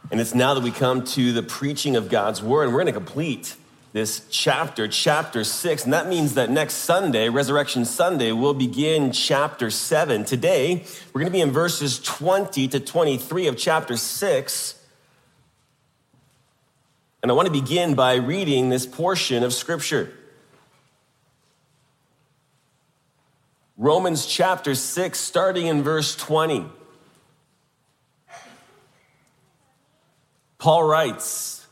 And it's now that we come to the preaching of God's word, and we're going to complete this chapter 6. And that means that next Sunday, Resurrection Sunday, we'll begin chapter 7. Today, we're going to be in verses 20 to 23 of chapter 6. And I want to begin by reading this portion of Scripture. Romans chapter 6, starting in verse 20. Paul writes,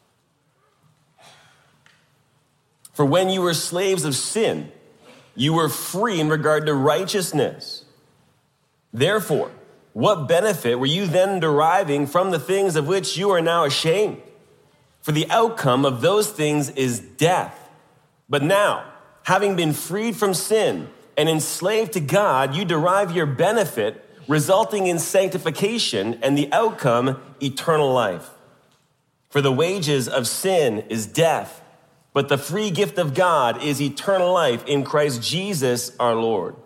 "For when you were slaves of sin, you were free in regard to righteousness. Therefore, what benefit were you then deriving from the things of which you are now ashamed? For the outcome of those things is death. But now, having been freed from sin and enslaved to God, you derive your benefit, resulting in sanctification, and the outcome, eternal life. For the wages of sin is death, but the free gift of God is eternal life in Christ Jesus our Lord."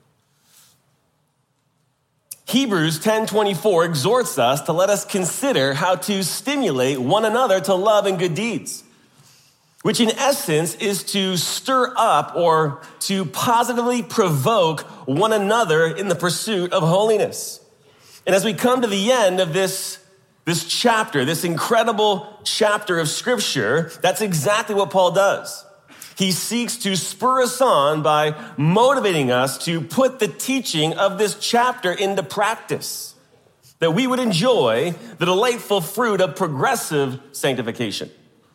Hebrews 10:24 exhorts us to let us consider how to stimulate one another to love and good deeds, which in essence is to stir up or to positively provoke one another in the pursuit of holiness. And as we come to the end of this chapter, this incredible chapter of Scripture, that's exactly what Paul does. He seeks to spur us on by motivating us to put the teaching of this chapter into practice, that we would enjoy the delightful fruit of progressive sanctification.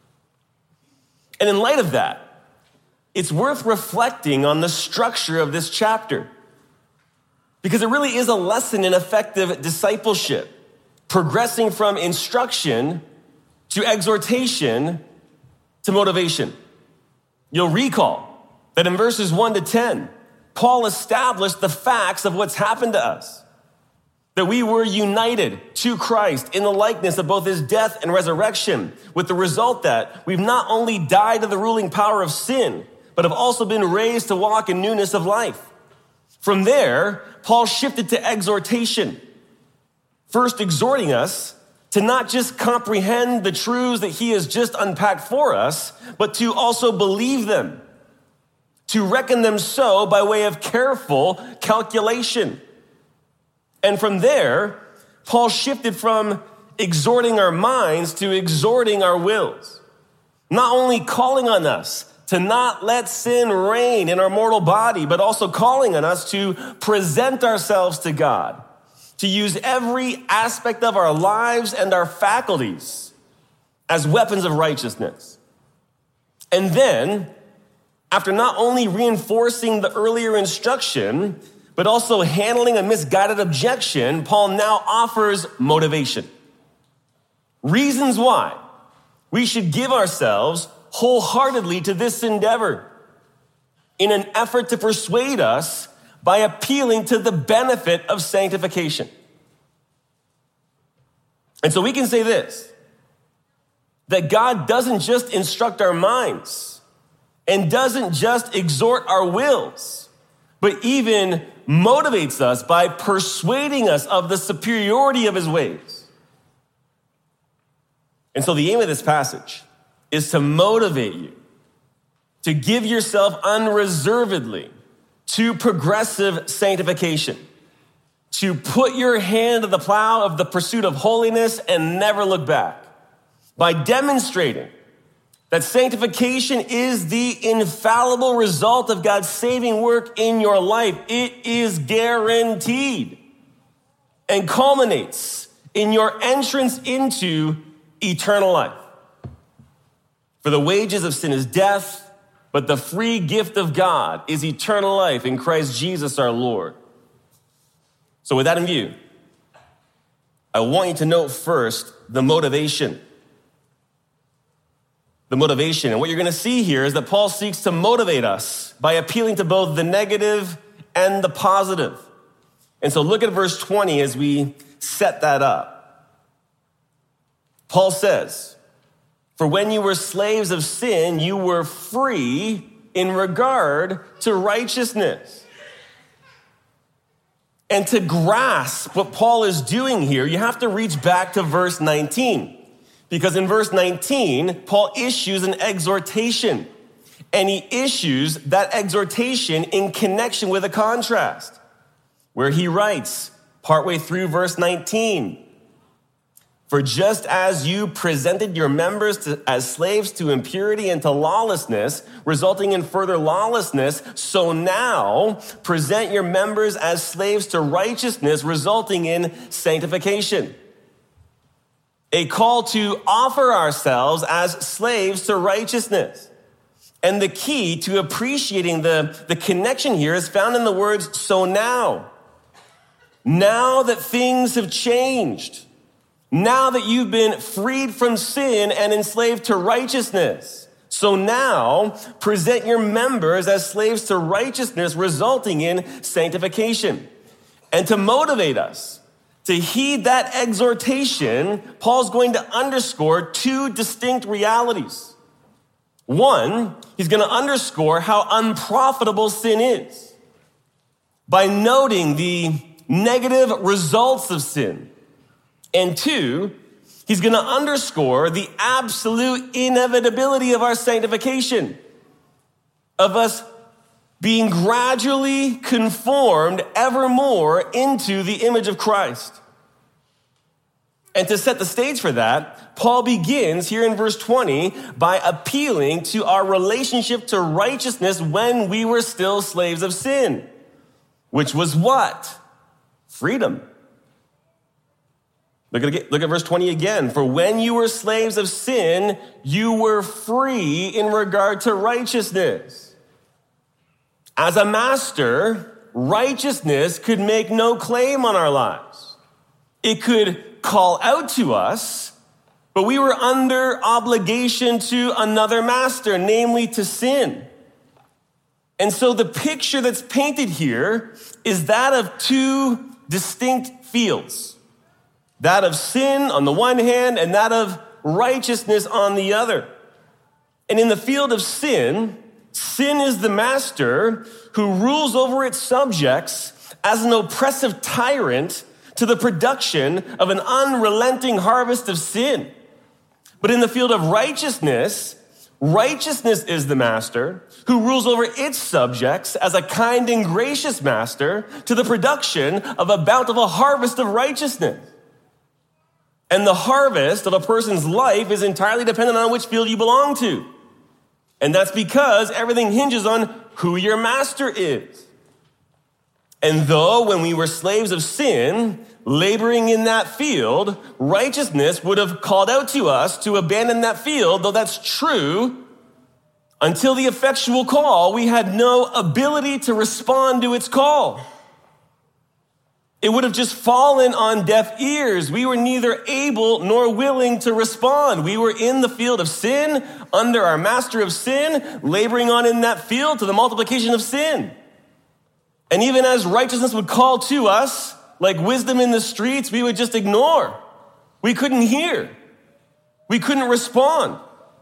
And in light of that, it's worth reflecting on the structure of this chapter, because it really is a lesson in effective discipleship, progressing from instruction to exhortation to motivation. You'll recall that in verses 1 to 10, Paul established the facts of what's happened to us, that we were united to Christ in the likeness of both his death and resurrection, with the result that we've not only died to the ruling power of sin, but have also been raised to walk in newness of life. From there, Paul shifted to exhortation, first exhorting us to not just comprehend the truths that he has just unpacked for us, but to also believe them, to reckon them so by way of careful calculation. And from there, Paul shifted from exhorting our minds to exhorting our wills, not only calling on us to not let sin reign in our mortal body, but also calling on us to present ourselves to God, to use every aspect of our lives and our faculties as weapons of righteousness. And then, after not only reinforcing the earlier instruction, but also handling a misguided objection, Paul now offers motivation. Reasons why we should give ourselves wholeheartedly to this endeavor in an effort to persuade us by appealing to the benefit of sanctification. And so we can say this, that God doesn't just instruct our minds and doesn't just exhort our wills, but even motivates us by persuading us of the superiority of his ways. And so the aim of this passage is to motivate you to give yourself unreservedly to progressive sanctification, to put your hand to the plow of the pursuit of holiness and never look back, by demonstrating that sanctification is the infallible result of God's saving work in your life. It is guaranteed and culminates in your entrance into eternal life. For the wages of sin is death, but the free gift of God is eternal life in Christ Jesus our Lord. So with that in view, I want you to note first the motivation. The motivation. And what you're going to see here is that Paul seeks to motivate us by appealing to both the negative and the positive. And so look at verse 20 as we set that up. Paul says, "For when you were slaves of sin, you were free in regard to righteousness." And to grasp what Paul is doing here, you have to reach back to verse 19. Because in verse 19, Paul issues an exhortation. And he issues that exhortation in connection with a contrast, where he writes, partway through verse 19, "For just as you presented your members as slaves to impurity and to lawlessness, resulting in further lawlessness, so now present your members as slaves to righteousness, resulting in sanctification." A call to offer ourselves as slaves to righteousness. And the key to appreciating the connection here is found in the words, "so now." Now that things have changed, now that you've been freed from sin and enslaved to righteousness, so now present your members as slaves to righteousness, resulting in sanctification. And to motivate us to heed that exhortation, Paul's going to underscore two distinct realities. One, he's going to underscore how unprofitable sin is by noting the negative results of sin. And two, he's going to underscore the absolute inevitability of our sanctification, of us being gradually conformed ever more into the image of Christ. And to set the stage for that, Paul begins here in verse 20 by appealing to our relationship to righteousness when we were still slaves of sin, which was what? Freedom. Look at verse 20 again. "For when you were slaves of sin, you were free in regard to righteousness." As a master, righteousness could make no claim on our lives. It could call out to us, but we were under obligation to another master, namely to sin. And so the picture that's painted here is that of two distinct fields. That of sin on the one hand and that of righteousness on the other. And in the field of sin, sin is the master who rules over its subjects as an oppressive tyrant to the production of an unrelenting harvest of sin. But in the field of righteousness, righteousness is the master who rules over its subjects as a kind and gracious master to the production of a bountiful harvest of righteousness. And the harvest of a person's life is entirely dependent on which field you belong to. And that's because everything hinges on who your master is. And though when we were slaves of sin, laboring in that field, righteousness would have called out to us to abandon that field, though that's true, until the effectual call, we had no ability to respond to its call. It would have just fallen on deaf ears. We were neither able nor willing to respond. We were in the field of sin, under our master of sin, laboring on in that field to the multiplication of sin. And even as righteousness would call to us, like wisdom in the streets, we would just ignore. We couldn't hear. We couldn't respond.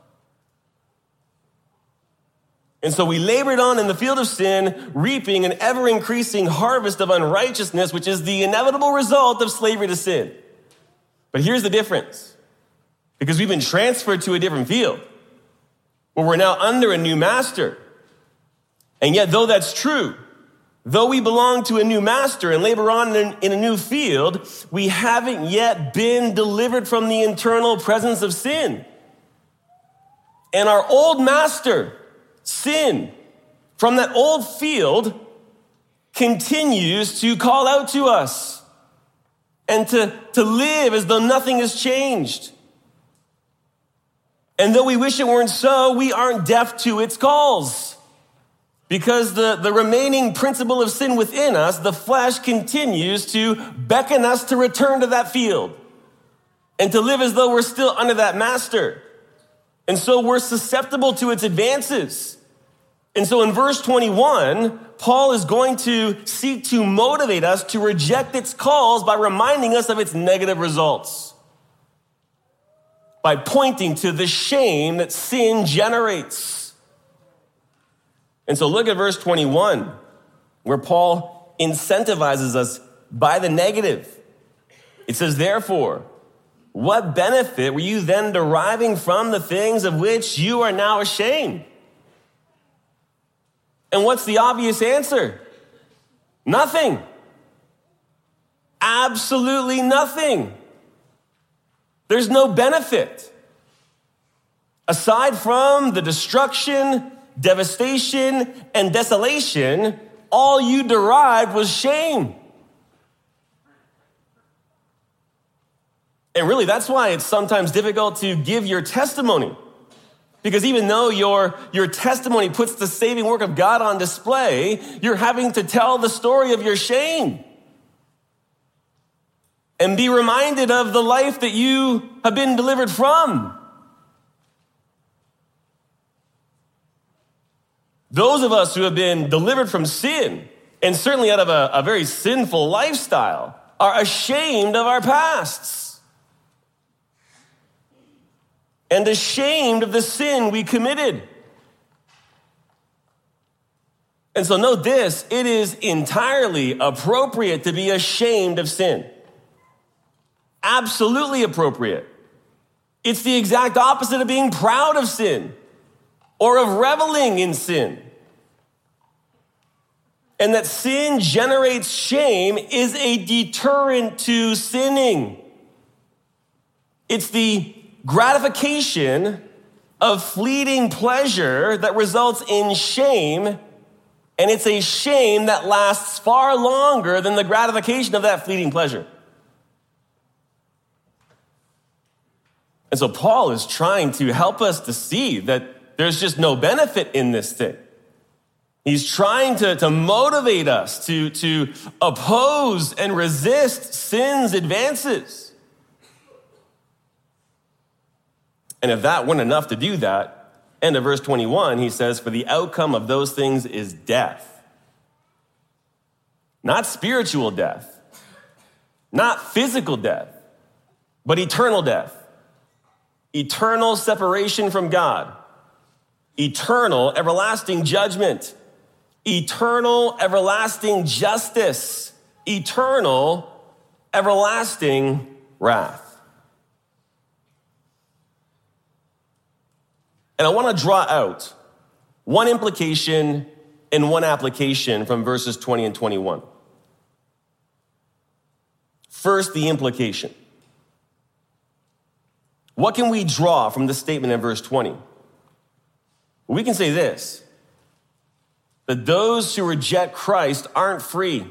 And so we labored on in the field of sin, reaping an ever-increasing harvest of unrighteousness, which is the inevitable result of slavery to sin. But here's the difference. Because we've been transferred to a different field, where we're now under a new master. And yet, though that's true, though we belong to a new master and labor on in a new field, we haven't yet been delivered from the internal presence of sin. And our old master, sin, from that old field, continues to call out to us and to live as though nothing has changed. And though we wish it weren't so, we aren't deaf to its calls. Because the remaining principle of sin within us, the flesh, continues to beckon us to return to that field and to live as though we're still under that master. And so we're susceptible to its advances. And so in verse 21, Paul is going to seek to motivate us to reject its calls by reminding us of its negative results, by pointing to the shame that sin generates. And so look at verse 21, where Paul incentivizes us by the negative. It says, therefore, what benefit were you then deriving from the things of which you are now ashamed? And what's the obvious answer? Nothing. Absolutely nothing. There's no benefit. Aside from the destruction, devastation, and desolation, all you derived was shame. And really, that's why it's sometimes difficult to give your testimony. Because even though your testimony puts the saving work of God on display, you're having to tell the story of your shame. And be reminded of the life that you have been delivered from. Those of us who have been delivered from sin, and certainly out of a very sinful lifestyle, are ashamed of our pasts. And ashamed of the sin we committed. And so note this, it is entirely appropriate to be ashamed of sin. Absolutely appropriate. It's the exact opposite of being proud of sin or of reveling in sin. And that sin generates shame is a deterrent to sinning. It's the gratification of fleeting pleasure that results in shame, and it's a shame that lasts far longer than the gratification of that fleeting pleasure. And so Paul is trying to help us to see that there's just no benefit in this thing. He's trying to motivate us to oppose and resist sin's advances. And if that weren't enough to do that, end of verse 21, he says, for the outcome of those things is death. Not spiritual death, not physical death, but eternal death. Eternal separation from God. Eternal everlasting judgment. Eternal everlasting justice. Eternal everlasting wrath. And I want to draw out one implication and one application from verses 20 and 21. First, the implication. What can we draw from this statement in verse 20? We can say this, that those who reject Christ aren't free.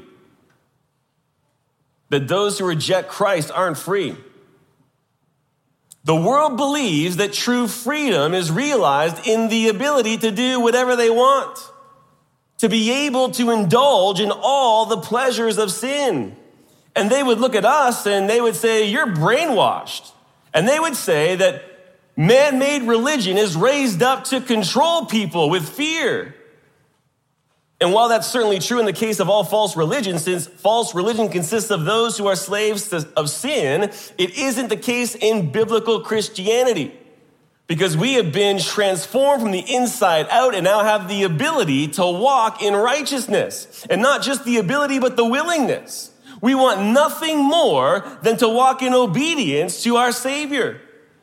That those who reject Christ aren't free. The world believes that true freedom is realized in the ability to do whatever they want, to be able to indulge in all the pleasures of sin. And they would look at us and they would say, you're brainwashed. And they would say that man-made religion is raised up to control people with fear. And while that's certainly true in the case of all false religion, since false religion consists of those who are slaves of sin, it isn't the case in biblical Christianity. Because we have been transformed from the inside out and now have the ability to walk in righteousness. And not just the ability, but the willingness. We want nothing more than to walk in obedience to our Savior.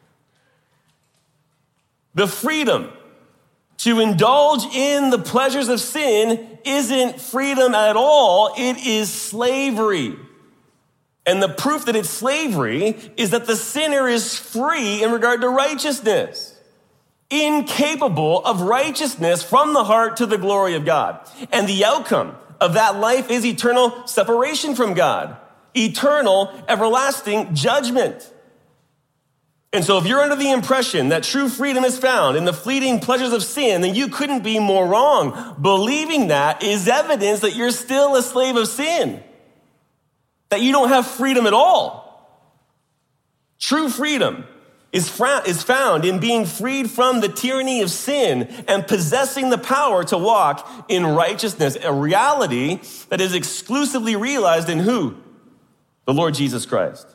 The freedom to indulge in the pleasures of sin isn't freedom at all. It is slavery. And the proof that it's slavery is that the sinner is free in regard to righteousness, incapable of righteousness from the heart to the glory of God. And the outcome of that life is eternal separation from God, eternal everlasting judgment. And so if you're under the impression that true freedom is found in the fleeting pleasures of sin, then you couldn't be more wrong. Believing that is evidence that you're still a slave of sin, that you don't have freedom at all. True freedom is found in being freed from the tyranny of sin and possessing the power to walk in righteousness, a reality that is exclusively realized in who? The Lord Jesus Christ.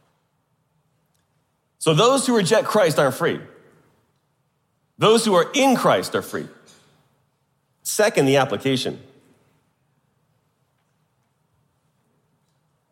So those who reject Christ aren't free. Those who are in Christ are free. Second, the application.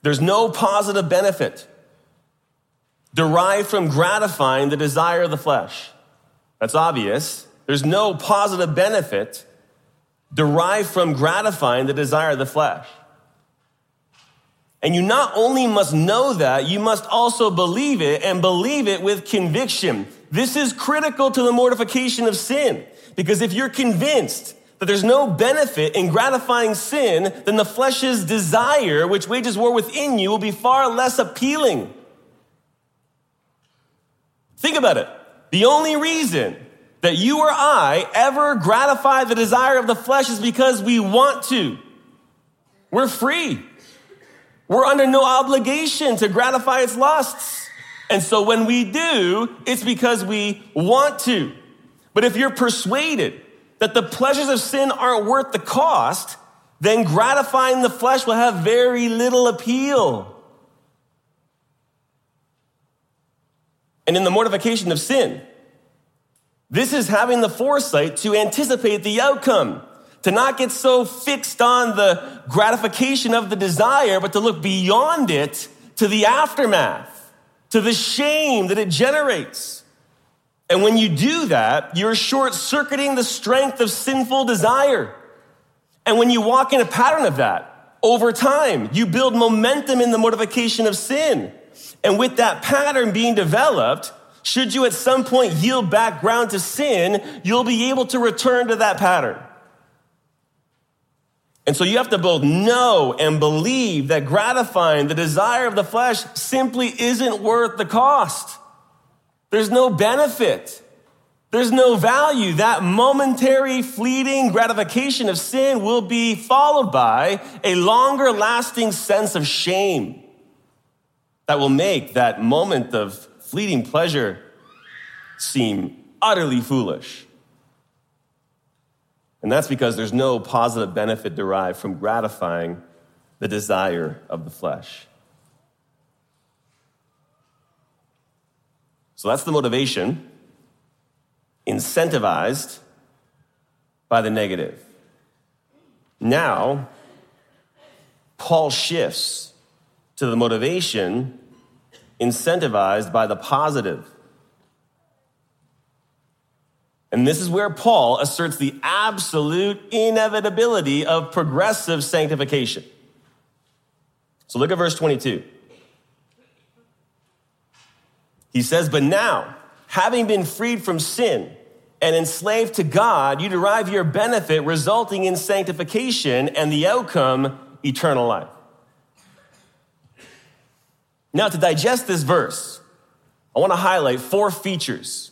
There's no positive benefit derived from gratifying the desire of the flesh. That's obvious. There's no positive benefit derived from gratifying the desire of the flesh. And you not only must know that, you must also believe it, and believe it with conviction. This is critical to the mortification of sin, because if you're convinced that there's no benefit in gratifying sin, then the flesh's desire, which wages war within you, will be far less appealing. Think about it. The only reason that you or I ever gratify the desire of the flesh is because we want to. We're free. We're under no obligation to gratify its lusts. And so when we do, it's because we want to. But if you're persuaded that the pleasures of sin aren't worth the cost, then gratifying the flesh will have very little appeal. And in the mortification of sin, this is having the foresight to anticipate the outcome, to not get so fixed on the gratification of the desire, but to look beyond it to the aftermath, to the shame that it generates. And when you do that, you're short-circuiting the strength of sinful desire. And when you walk in a pattern of that, over time, you build momentum in the mortification of sin. And with that pattern being developed, should you at some point yield back ground to sin, you'll be able to return to that pattern. And so you have to both know and believe that gratifying the desire of the flesh simply isn't worth the cost. There's no benefit. There's no value. That momentary, fleeting gratification of sin will be followed by a longer lasting sense of shame that will make that moment of fleeting pleasure seem utterly foolish. And that's because there's no positive benefit derived from gratifying the desire of the flesh. So that's the motivation, incentivized by the negative. Now, Paul shifts to the motivation incentivized by the positive. And this is where Paul asserts the absolute inevitability of progressive sanctification. So look at verse 22. He says, "But now, having been freed from sin and enslaved to God, you derive your benefit resulting in sanctification and the outcome, eternal life." Now, to digest this verse, I want to highlight four features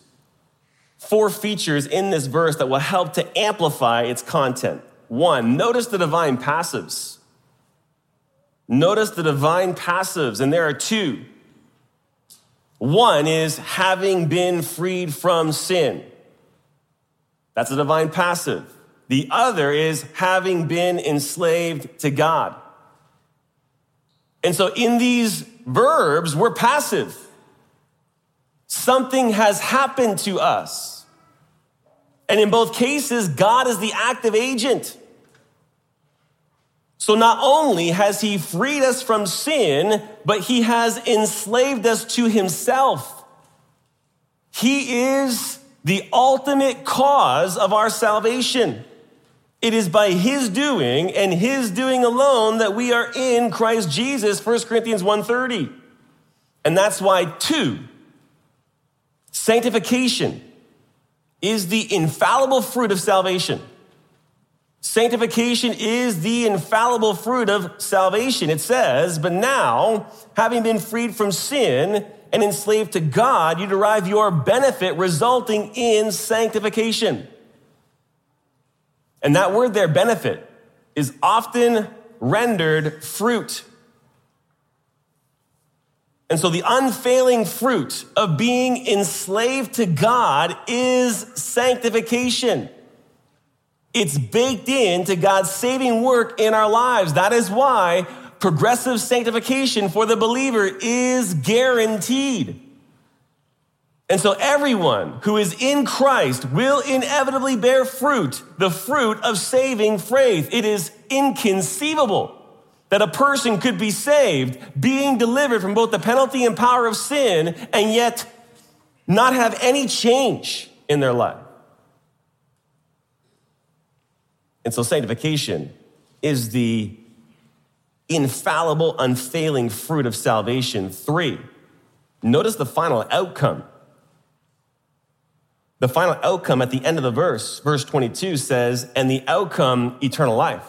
in this verse that will help to amplify its content. One, notice the divine passives. Notice the divine passives, and there are two. One is having been freed from sin. That's a divine passive. The other is having been enslaved to God. And so in these verbs, we're passive. Something has happened to us. And in both cases, God is the active agent. So not only has he freed us from sin, but he has enslaved us to himself. He is the ultimate cause of our salvation. It is by his doing and his doing alone that we are in Christ Jesus, 1 Corinthians 1:30. And that's why, two, sanctification is the infallible fruit of salvation. Sanctification is the infallible fruit of salvation. It says, "But now, having been freed from sin and enslaved to God, you derive your benefit resulting in sanctification." And that word there, benefit, is often rendered fruit. And so the unfailing fruit of being enslaved to God is sanctification. It's baked into God's saving work in our lives. That is why progressive sanctification for the believer is guaranteed. And so everyone who is in Christ will inevitably bear fruit, the fruit of saving faith. It is inconceivable that a person could be saved, being delivered from both the penalty and power of sin, and yet not have any change in their life. And so sanctification is the infallible, unfailing fruit of salvation. 3, notice the final outcome. The final outcome at the end of the verse 22 says, and the outcome, eternal life,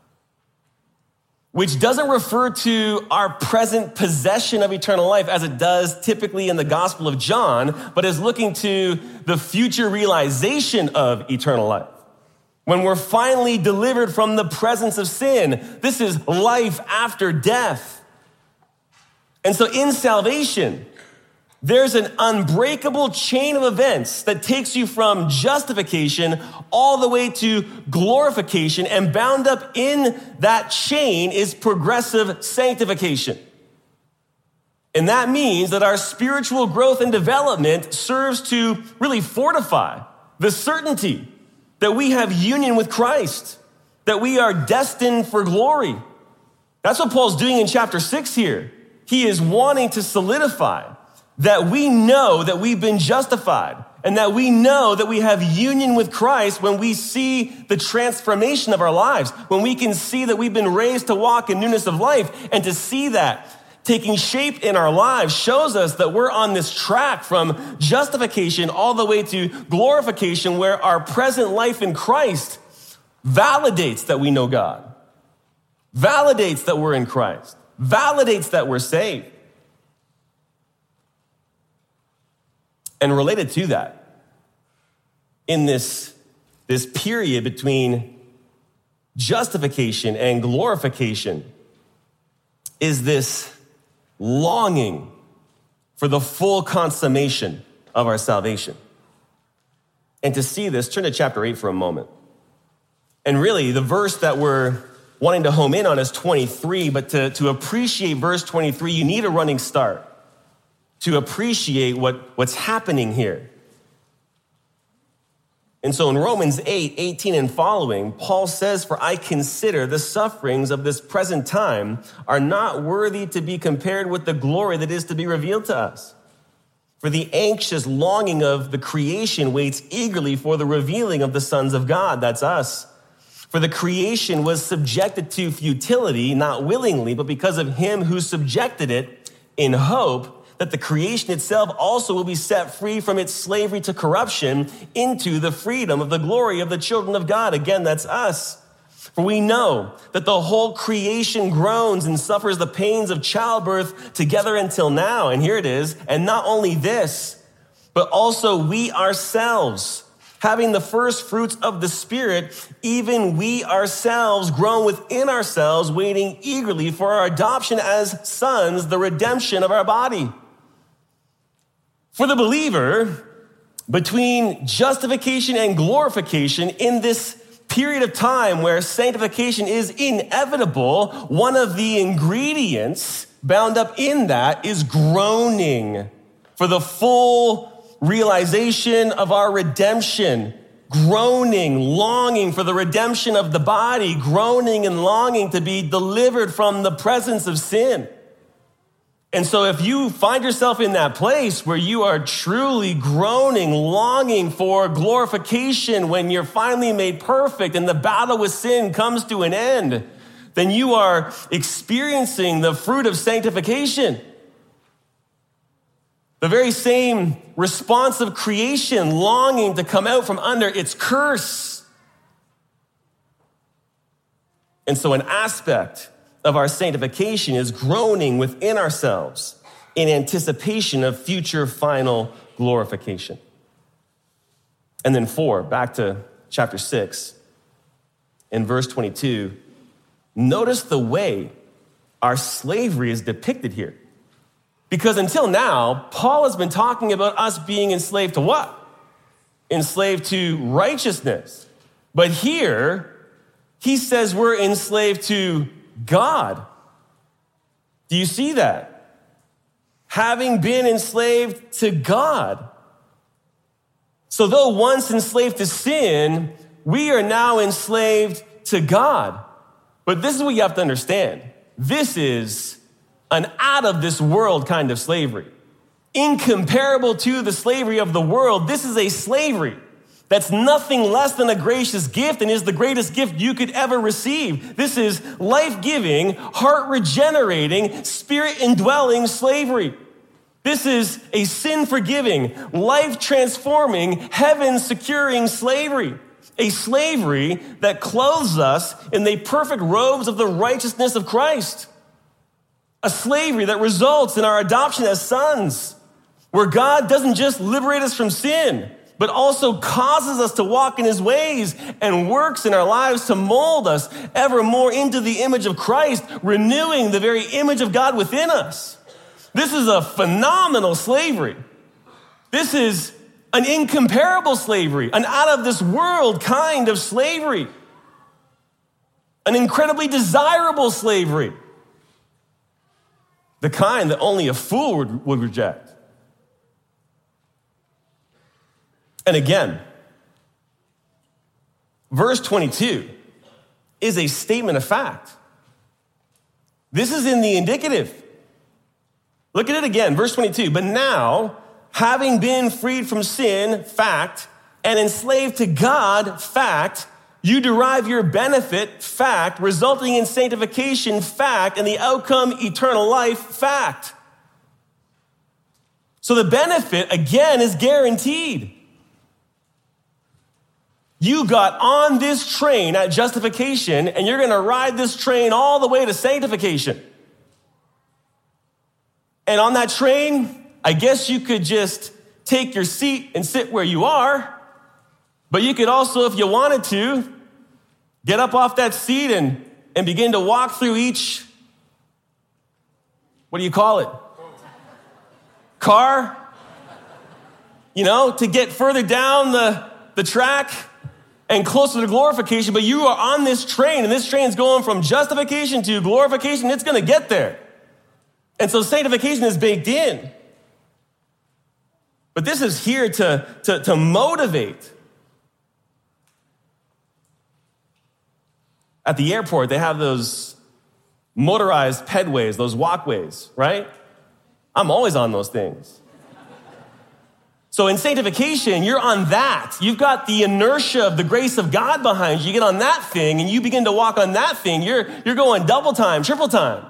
which doesn't refer to our present possession of eternal life as it does typically in the Gospel of John, but is looking to the future realization of eternal life. When we're finally delivered from the presence of sin, this is life after death. And so in salvation, there's an unbreakable chain of events that takes you from justification all the way to glorification, and bound up in that chain is progressive sanctification. And that means that our spiritual growth and development serves to really fortify the certainty that we have union with Christ, that we are destined for glory. That's what Paul's doing in chapter 6 here. He is wanting to solidify that we know that we've been justified, and that we know that we have union with Christ when we see the transformation of our lives, when we can see that we've been raised to walk in newness of life. And to see that taking shape in our lives shows us that we're on this track from justification all the way to glorification, where our present life in Christ validates that we know God, validates that we're in Christ, validates that we're saved. And related to that, in this period between justification and glorification, is this longing for the full consummation of our salvation. And to see this, turn to chapter 8 for a moment. And really, the verse that we're wanting to home in on is 23, but to appreciate verse 23, you need a running start to appreciate what's happening here. And so in Romans 8:18 and following, Paul says, "For I consider the sufferings of this present time are not worthy to be compared with the glory that is to be revealed to us. For the anxious longing of the creation waits eagerly for the revealing of the sons of God," that's us. "For the creation was subjected to futility, not willingly, but because of him who subjected it, in hope that the creation itself also will be set free from its slavery to corruption into the freedom of the glory of the children of God." Again, that's us. "For we know that the whole creation groans and suffers the pains of childbirth together until now." And here it is. "And not only this, but also we ourselves, having the first fruits of the Spirit, even we ourselves groan within ourselves, waiting eagerly for our adoption as sons, the redemption of our body." For the believer, between justification and glorification, in this period of time where sanctification is inevitable, one of the ingredients bound up in that is groaning for the full realization of our redemption. Groaning, longing for the redemption of the body, groaning and longing to be delivered from the presence of sin. And so if you find yourself in that place where you are truly groaning, longing for glorification when you're finally made perfect and the battle with sin comes to an end, then you are experiencing the fruit of sanctification. The very same response of creation, longing to come out from under its curse. And so an aspect of our sanctification is groaning within ourselves in anticipation of future final glorification. And then 4, back to chapter 6, in verse 22, notice the way our slavery is depicted here. Because until now, Paul has been talking about us being enslaved to what? Enslaved to righteousness. But here, he says we're enslaved to God. Do you see that? Having been enslaved to God. So though once enslaved to sin, we are now enslaved to God. But this is what you have to understand. this is an out of this world kind of slavery. Incomparable to the slavery of the world, this is a slavery that's nothing less than a gracious gift and is the greatest gift you could ever receive. This is life-giving, heart-regenerating, spirit-indwelling slavery. This is a sin-forgiving, life-transforming, heaven-securing slavery. A slavery that clothes us in the perfect robes of the righteousness of Christ. A slavery that results in our adoption as sons, where God doesn't just liberate us from sin, but also causes us to walk in his ways and works in our lives to mold us ever more into the image of Christ, renewing the very image of God within us. This is a phenomenal slavery. This is an incomparable slavery, an out-of-this-world kind of slavery, an incredibly desirable slavery, the kind that only a fool would reject. And again, verse 22 is a statement of fact. This is in the indicative. Look at it again, verse 22. But now, having been freed from sin, fact, and enslaved to God, fact, you derive your benefit, fact, resulting in sanctification, fact, and the outcome, eternal life, fact. So the benefit, again, is guaranteed. You got on this train at justification, and you're going to ride this train all the way to sanctification. And on that train, I guess you could just take your seat and sit where you are, but you could also, if you wanted to, get up off that seat and begin to walk through each, what do you call it? Car? To get further down the track and closer to glorification, but you are on this train, and this train's going from justification to glorification. It's going to get there. And so sanctification is baked in. But this is here to motivate. At the airport, they have those motorized pedways, those walkways, right? I'm always on those things. So in sanctification, you're on that. You've got the inertia of the grace of God behind you. You get on that thing and you begin to walk on that thing. You're going double time, triple time.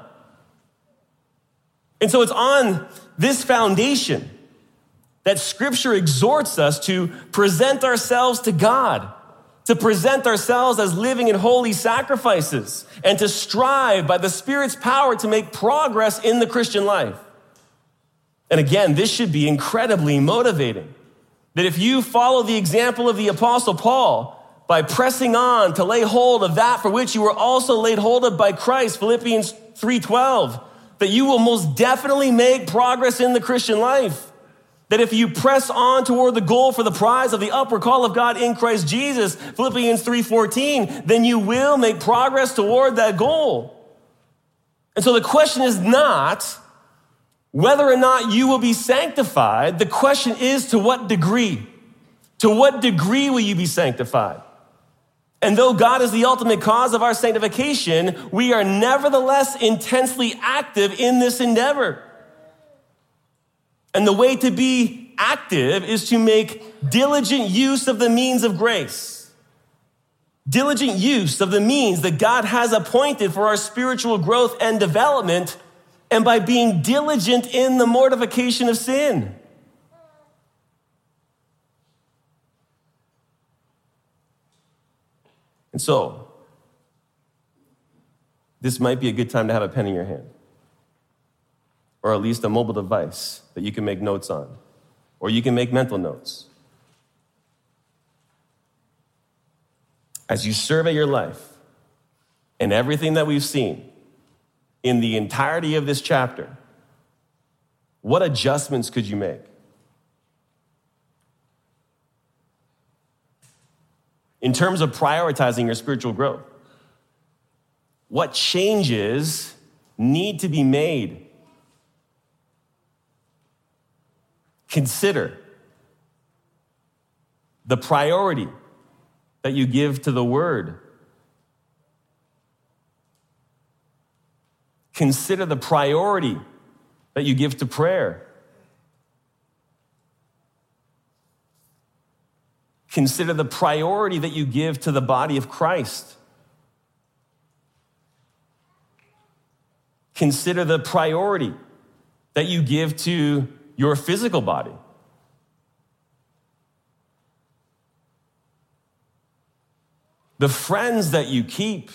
And so it's on this foundation that Scripture exhorts us to present ourselves to God, to present ourselves as living and holy sacrifices, and to strive by the Spirit's power to make progress in the Christian life. And again, this should be incredibly motivating. That if you follow the example of the Apostle Paul by pressing on to lay hold of that for which you were also laid hold of by Christ, Philippians 3:12, that you will most definitely make progress in the Christian life. That if you press on toward the goal for the prize of the upward call of God in Christ Jesus, Philippians 3:14, then you will make progress toward that goal. And so the question is not whether or not you will be sanctified. The question is to what degree? To what degree will you be sanctified? And though God is the ultimate cause of our sanctification, we are nevertheless intensely active in this endeavor. And the way to be active is to make diligent use of the means of grace. Diligent use of the means that God has appointed for our spiritual growth and development, and by being diligent in the mortification of sin. And so, this might be a good time to have a pen in your hand, or at least a mobile device that you can make notes on, or you can make mental notes. As you survey your life and everything that we've seen in the entirety of this chapter, what adjustments could you make? In terms of prioritizing your spiritual growth, what changes need to be made? Consider the priority that you give to the Word. Consider the priority that you give to prayer. Consider the priority that you give to the body of Christ. Consider the priority that you give to your physical body. The friends that you keep.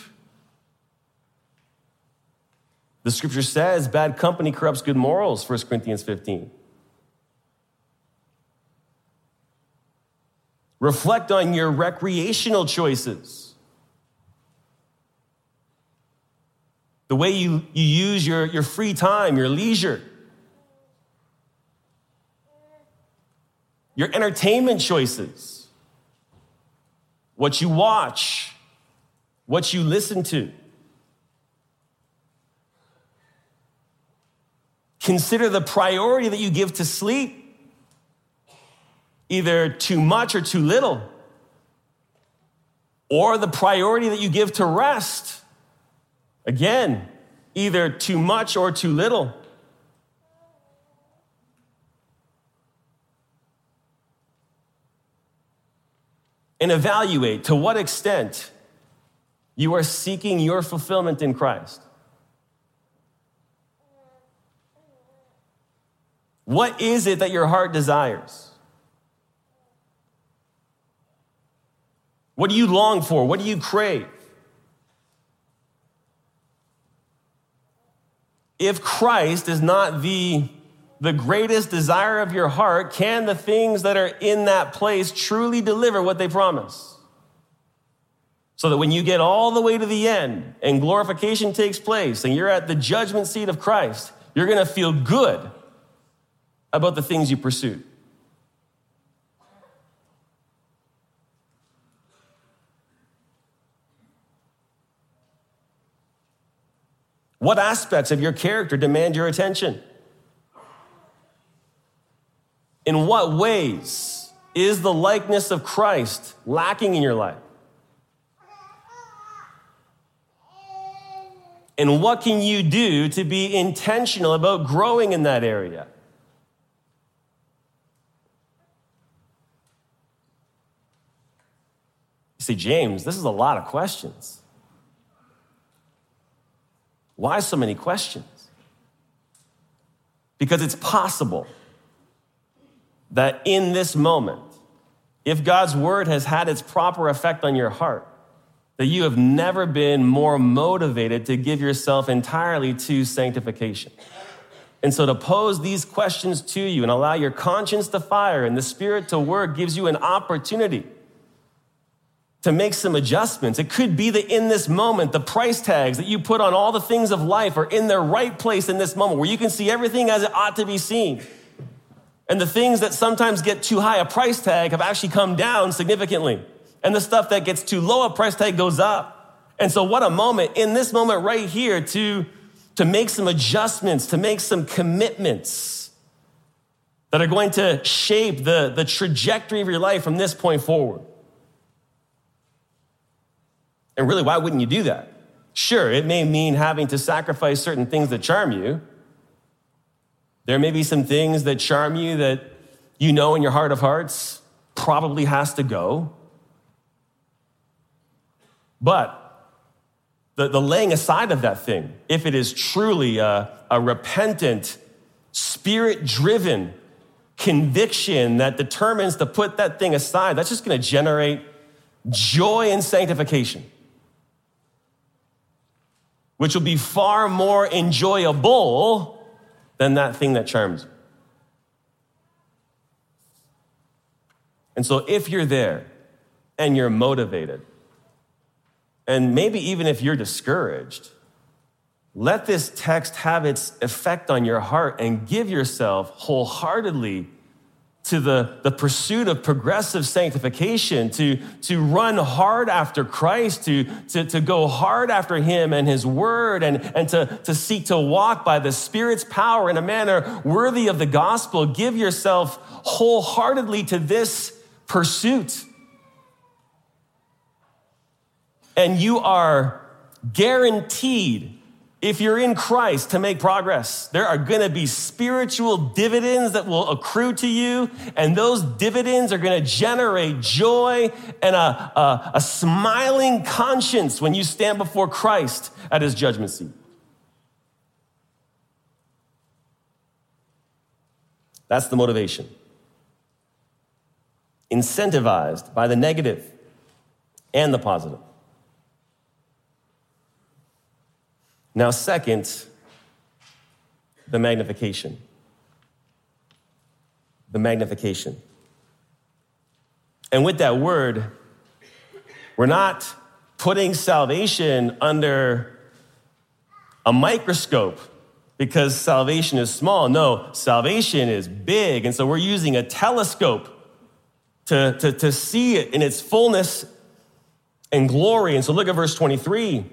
The scripture says bad company corrupts good morals, 1 Corinthians 15. Reflect on your recreational choices. The way you use your free time, your leisure. Your entertainment choices. What you watch. What you listen to. Consider the priority that you give to sleep, either too much or too little, or the priority that you give to rest. Again, either too much or too little. And evaluate to what extent you are seeking your fulfillment in Christ. What is it that your heart desires? What do you long for? What do you crave? If Christ is not the greatest desire of your heart, can the things that are in that place truly deliver what they promise? So that when you get all the way to the end and glorification takes place and you're at the judgment seat of Christ, you're going to feel good about the things you pursued. What aspects of your character demand your attention? In what ways is the likeness of Christ lacking in your life? And what can you do to be intentional about growing in that area? See, James, this is a lot of questions. Why so many questions? Because it's possible that in this moment, if God's word has had its proper effect on your heart, that you have never been more motivated to give yourself entirely to sanctification. And so to pose these questions to you and allow your conscience to fire and the Spirit to work gives you an opportunity to make some adjustments. It could be that in this moment, the price tags that you put on all the things of life are in their right place in this moment, where you can see everything as it ought to be seen. And the things that sometimes get too high a price tag have actually come down significantly. And the stuff that gets too low a price tag goes up. And so what a moment, in this moment right here, to make some adjustments, to make some commitments that are going to shape the trajectory of your life from this point forward. And really, why wouldn't you do that? Sure, it may mean having to sacrifice certain things that charm you. There may be some things that charm you that you know in your heart of hearts probably has to go. But the laying aside of that thing, if it is truly a repentant, spirit-driven conviction that determines to put that thing aside, that's just going to generate joy and sanctification, which will be far more enjoyable than that thing that charms you. And so if you're there and you're motivated, and maybe even if you're discouraged, let this text have its effect on your heart and give yourself wholeheartedly to the pursuit of progressive sanctification, to run hard after Christ, to go hard after him and his word, and to seek to walk by the Spirit's power in a manner worthy of the gospel. Give yourself wholeheartedly to this pursuit. And you are guaranteed, if you're in Christ to make progress, there are going to be spiritual dividends that will accrue to you, and those dividends are going to generate joy and a smiling conscience when you stand before Christ at his judgment seat. That's the motivation. Incentivized by the negative and the positive. Now, second, the magnification. The magnification. And with that word, we're not putting salvation under a microscope because salvation is small. No, salvation is big. And so we're using a telescope to see it in its fullness and glory. And so look at verse 23.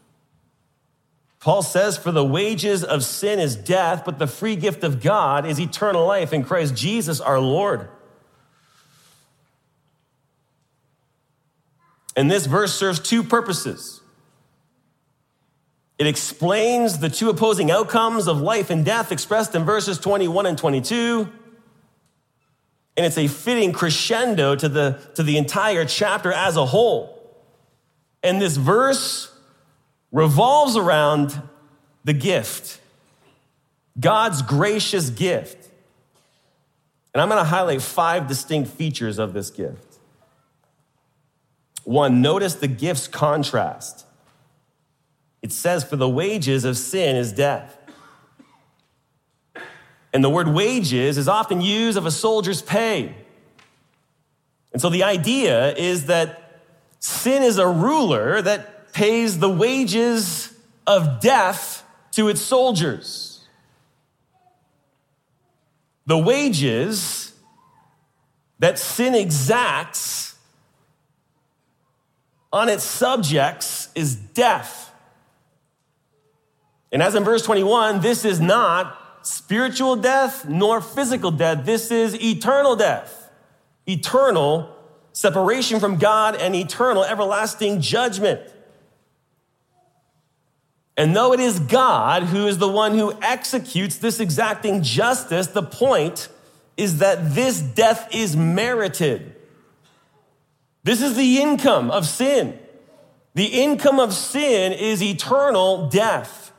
Paul says, for the wages of sin is death, but the free gift of God is eternal life in Christ Jesus our Lord. And this verse serves two purposes. It explains the two opposing outcomes of life and death expressed in verses 21 and 22. And it's a fitting crescendo to the entire chapter as a whole. And this verse revolves around the gift, God's gracious gift. And I'm going to highlight 5 distinct features of this gift. 1, notice the gift's contrast. It says, for the wages of sin is death. And the word wages is often used of a soldier's pay. And so the idea is that sin is a ruler that pays the wages of death to its soldiers. The wages that sin exacts on its subjects is death. And as in verse 21, this is not spiritual death nor physical death. This is eternal death, eternal separation from God and eternal everlasting judgment. And though it is God who is the one who executes this exacting justice, the point is that this death is merited. This is the income of sin. The income of sin is eternal death.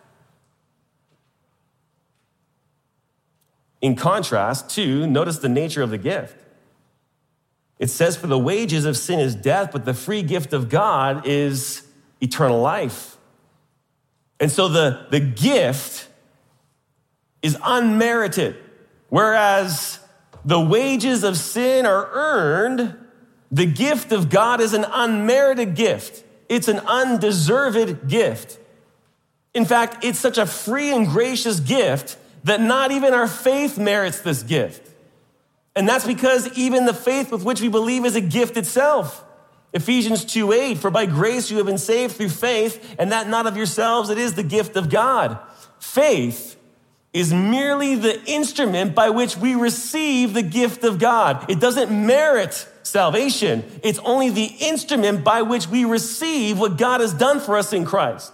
In contrast, 2, notice the nature of the gift. It says, for the wages of sin is death, but the free gift of God is eternal life. And so the gift is unmerited, whereas the wages of sin are earned, the gift of God is an unmerited gift. It's an undeserved gift. In fact, it's such a free and gracious gift that not even our faith merits this gift. And that's because even the faith with which we believe is a gift itself. Ephesians 2:8, for by grace you have been saved through faith, and that not of yourselves, it is the gift of God. Faith is merely the instrument by which we receive the gift of God. It doesn't merit salvation. It's only the instrument by which we receive what God has done for us in Christ.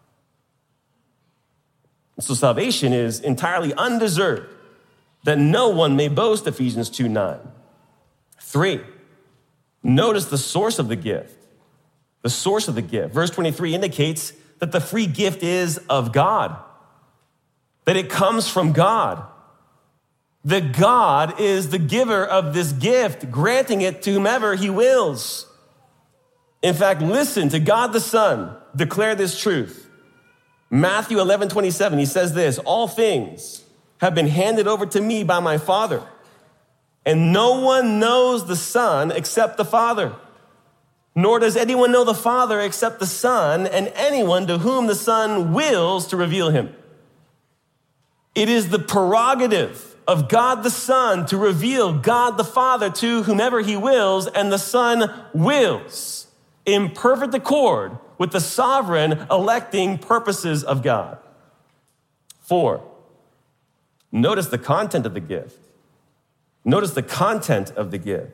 So salvation is entirely undeserved, that no one may boast, Ephesians 2:9. 3, notice the source of the gift. The source of the gift. Verse 23 indicates that the free gift is of God, that it comes from God, that God is the giver of this gift, granting it to whomever he wills. In fact, listen to God the Son declare this truth. Matthew 11:27, he says this, all things have been handed over to me by my Father, and no one knows the Son except the Father, nor does anyone know the Father except the Son, and anyone to whom the Son wills to reveal him. It is the prerogative of God the Son to reveal God the Father to whomever he wills, and the Son wills in perfect accord with the sovereign electing purposes of God. 4, notice the content of the gift. Notice the content of the gift.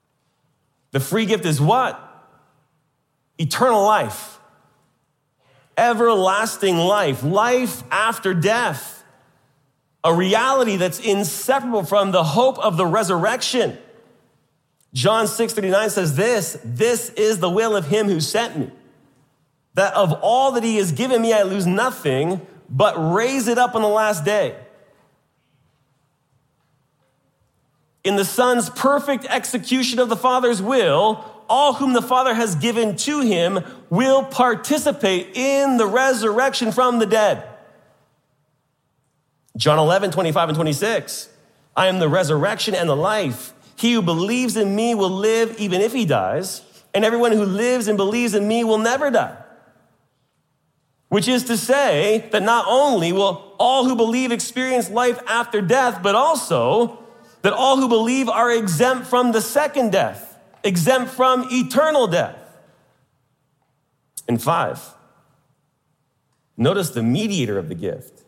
The free gift is what? Eternal life everlasting life, life after death, a reality that's inseparable from the hope of the resurrection. John 6:39 says this is the will of him who sent me, that of all that he has given me, I lose nothing, but raise it up on the last day. In the Son's perfect execution of the Father's will, all whom the Father has given to him will participate in the resurrection from the dead. John 11:25 and 26. I am the resurrection and the life. He who believes in me will live even if he dies, and everyone who lives and believes in me will never die. Which is to say that not only will all who believe experience life after death, but also that all who believe are exempt from the second death, exempt from eternal death. And 5, notice the mediator of the gift.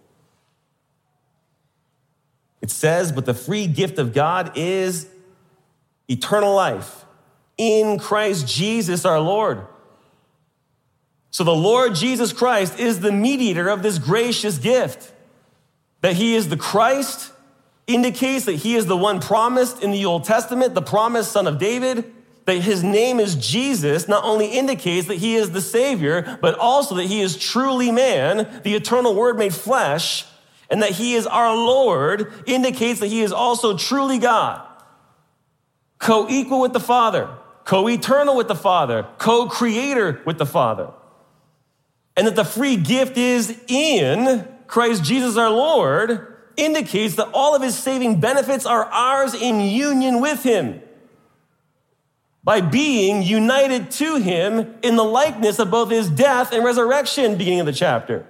It says, but the free gift of God is eternal life in Christ Jesus our Lord. So the Lord Jesus Christ is the mediator of this gracious gift. That he is the Christ indicates that he is the one promised in the Old Testament, the promised son of David. That his name is Jesus not only indicates that he is the Savior, but also that he is truly man, the eternal Word made flesh, and that he is our Lord indicates that he is also truly God. Co-equal with the Father, co-eternal with the Father, co-creator with the Father. And that the free gift is in Christ Jesus our Lord indicates that all of his saving benefits are ours in union with him, by being united to him in the likeness of both his death and resurrection, beginning of the chapter.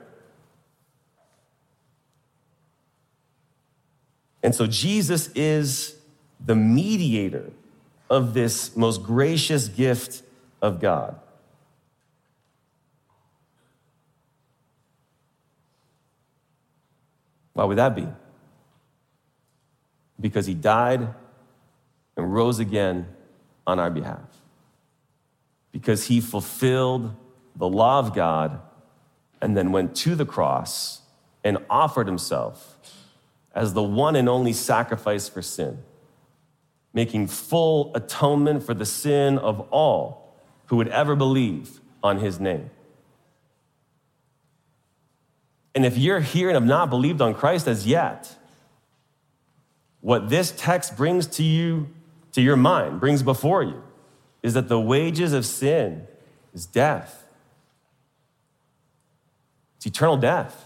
And so Jesus is the mediator of this most gracious gift of God. Why would that be? Because he died and rose again on our behalf. Because he fulfilled the law of God and then went to the cross and offered himself as the one and only sacrifice for sin, making full atonement for the sin of all who would ever believe on his name. And if you're here and have not believed on Christ as yet, what this text brings to you, to your mind, brings before you, is that the wages of sin is death. It's eternal death.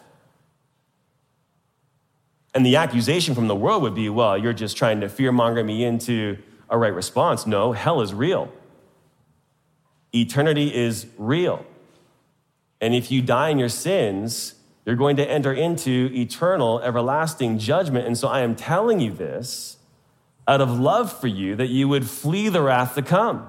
And the accusation from the world would be, well, you're just trying to fear-monger me into a right response. No, hell is real. Eternity is real. And if you die in your sins, you're going to enter into eternal, everlasting judgment. And so I am telling you this out of love for you, that you would flee the wrath to come.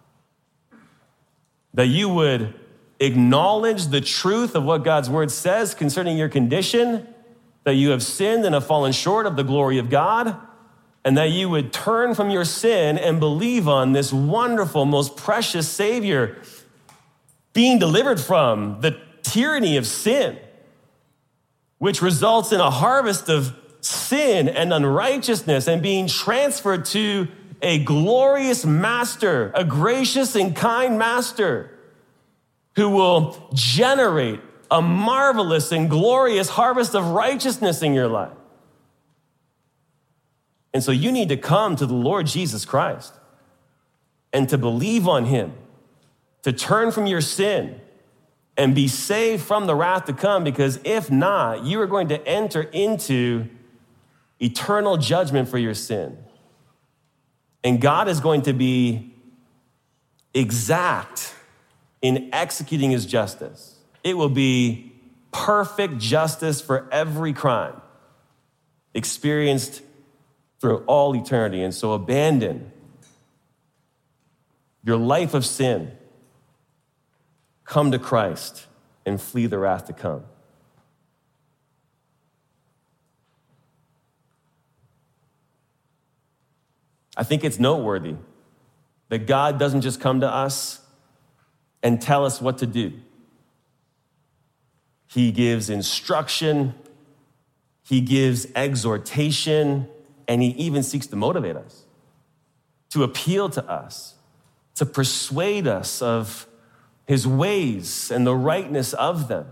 That you would acknowledge the truth of what God's word says concerning your condition, that you have sinned and have fallen short of the glory of God, and that you would turn from your sin and believe on this wonderful, most precious Savior, being delivered from the tyranny of sin, which results in a harvest of sin and unrighteousness, and being transferred to a glorious master, a gracious and kind master who will generate a marvelous and glorious harvest of righteousness in your life. And so you need to come to the Lord Jesus Christ and to believe on him, to turn from your sin and be saved from the wrath to come, because if not, you are going to enter into eternal judgment for your sin. And God is going to be exact in executing his justice. It will be perfect justice for every crime experienced through all eternity. And so abandon your life of sin, come to Christ, and flee the wrath to come. I think it's noteworthy that God doesn't just come to us and tell us what to do. He gives instruction. He gives exhortation. And he even seeks to motivate us, to appeal to us, to persuade us of his ways and the rightness of them.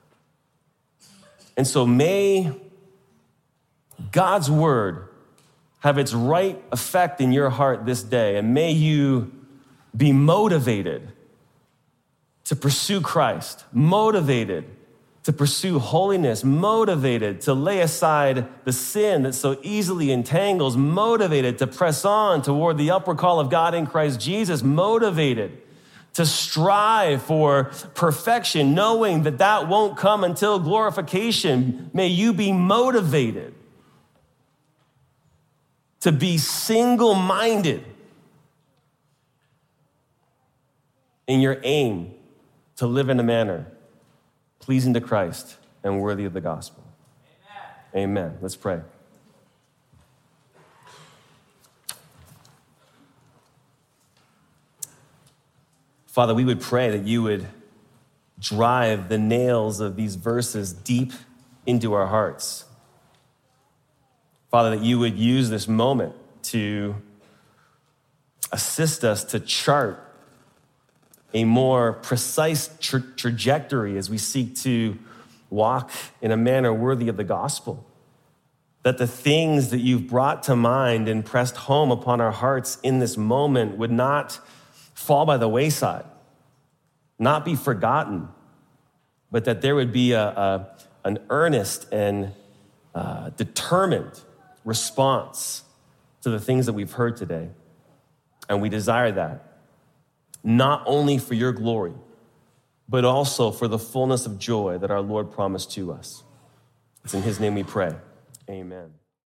And so may God's word have its right effect in your heart this day, and may you be motivated to pursue Christ, motivated to pursue holiness, motivated to lay aside the sin that so easily entangles, motivated to press on toward the upward call of God in Christ Jesus, motivated to strive for perfection, knowing that that won't come until glorification. May you be motivated to be single-minded in your aim to live in a manner pleasing to Christ and worthy of the gospel. Amen. Amen. Let's pray. Father, we would pray that you would drive the nails of these verses deep into our hearts. Father, that you would use this moment to assist us to chart a more precise trajectory as we seek to walk in a manner worthy of the gospel. That the things that you've brought to mind and pressed home upon our hearts in this moment would not fall by the wayside, not be forgotten, but that there would be an earnest and determined response to the things that we've heard today. And we desire that, not only for your glory, but also for the fullness of joy that our Lord promised to us. It's in his name we pray. Amen.